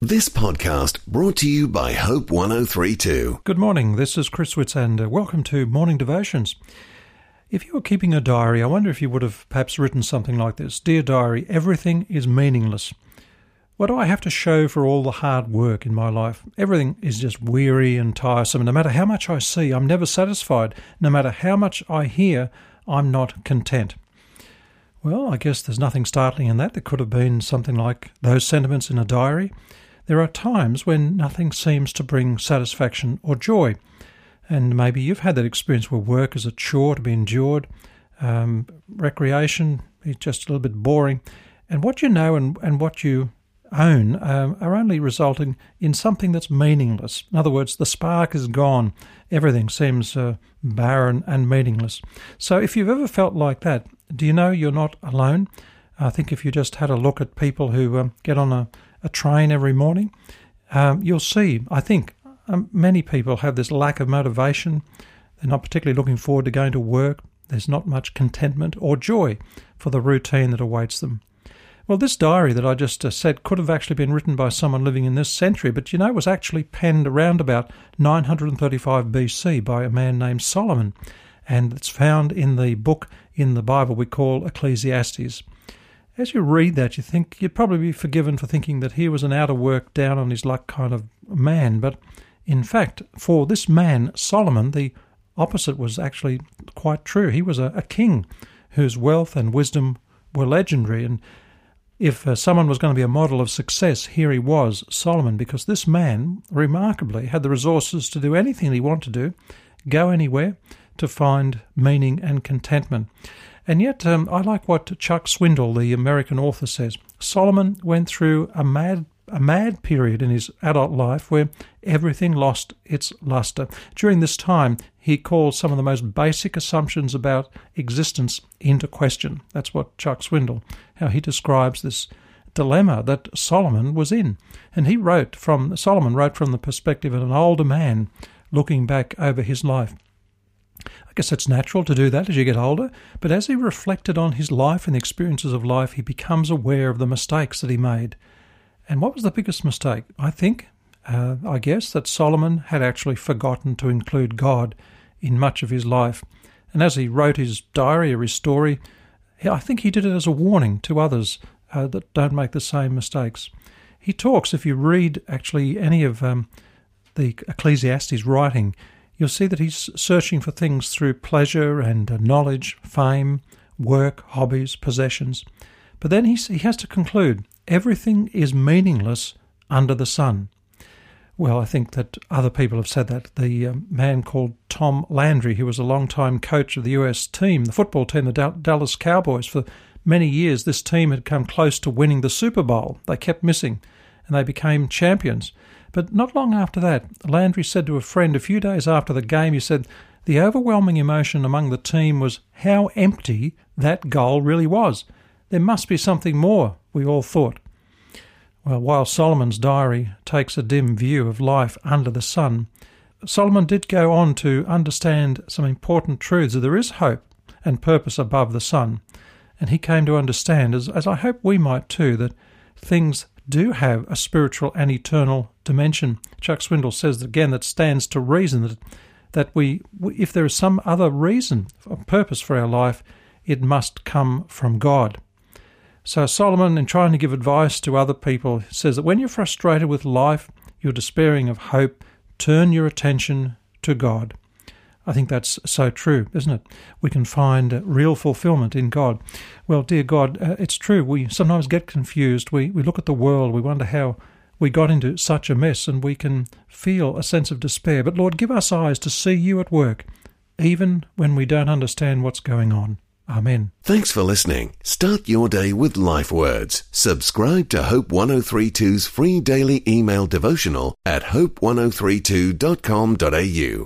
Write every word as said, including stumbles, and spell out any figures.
This podcast brought to you by Hope one oh three two. Good morning, this is Chris Witz and uh, welcome to Morning Devotions. If you were keeping a diary, I wonder if you would have perhaps written something like this. Dear diary, everything is meaningless. What do I have to show for all the hard work in my life? Everything is just weary and tiresome. No matter how much I see, I'm never satisfied. No matter how much I hear, I'm not content. Well, I guess there's nothing startling in that. There could have been something like those sentiments in a diary. There are times when nothing seems to bring satisfaction or joy. And maybe you've had that experience where work is a chore to be endured, um, recreation is just a little bit boring, and what you know and, and what you own um, are only resulting in something that's meaningless. In other words, the spark is gone. Everything seems uh, barren and meaningless. So if you've ever felt like that, do you know you're not alone? I think if you just had a look at people who um, get on a a train every morning, um, you'll see, I think, um, many people have this lack of motivation. They're not particularly looking forward to going to work. There's not much contentment or joy for the routine that awaits them. Well, this diary that I just uh, said could have actually been written by someone living in this century, but you know, it was actually penned around about nine hundred thirty-five B C by a man named Solomon, and it's found in the book in the Bible we call Ecclesiastes. As you read that, you think you'd probably be forgiven for thinking that he was an out-of-work, down-on-his-luck kind of man. But in fact, for this man, Solomon, the opposite was actually quite true. He was a, a king whose wealth and wisdom were legendary. And if uh, someone was going to be a model of success, here he was, Solomon, because this man, remarkably, had the resources to do anything he wanted to do, go anywhere, to find meaning and contentment. And yet, um, I like what Chuck Swindoll, the American author, says. Solomon went through a mad a mad period in his adult life where everything lost its luster. During this time, he called some of the most basic assumptions about existence into question. That's what Chuck Swindoll, how he describes this dilemma that Solomon was in. And he wrote from, Solomon wrote from the perspective of an older man looking back over his life. I guess it's natural to do that as you get older, but as he reflected on his life and the experiences of life, he becomes aware of the mistakes that he made. And what was the biggest mistake? I think, uh, I guess, that Solomon had actually forgotten to include God in much of his life. And as he wrote his diary or his story, I think he did it as a warning to others uh, that don't make the same mistakes. He talks, if you read actually any of um, the Ecclesiastes writing, you'll see that he's searching for things through pleasure and uh, knowledge, fame, work, hobbies, possessions. But then he, he has to conclude, everything is meaningless under the sun. Well, I think that other people have said that. The uh, man called Tom Landry, who was a long-time coach of the U S team, the football team, the D- Dallas Cowboys, for many years this team had come close to winning the Super Bowl. They kept missing, and they became champions. But not long after that, Landry said to a friend a few days after the game, he said, the overwhelming emotion among the team was how empty that goal really was. There must be something more, we all thought. Well, while Solomon's diary takes a dim view of life under the sun, Solomon did go on to understand some important truths that there is hope and purpose above the sun. And he came to understand, as, as I hope we might too, that things do have a spiritual and eternal dimension. Chuck Swindoll says again that stands to reason that that we, if there is some other reason or purpose for our life, it must come from God. So Solomon, in trying to give advice to other people, says that when you're frustrated with life, you're despairing of hope, turn your attention to God. I think that's so true, isn't it? We can find real fulfillment in God. Well, dear God, uh, it's true. We sometimes get confused. We, we look at the world. We wonder how we got into such a mess, and we can feel a sense of despair. But Lord, give us eyes to see you at work, even when we don't understand what's going on. Amen. Thanks for listening. Start your day with Life Words. Subscribe to Hope one oh three two's free daily email devotional at hope one oh three two dot com dot a u.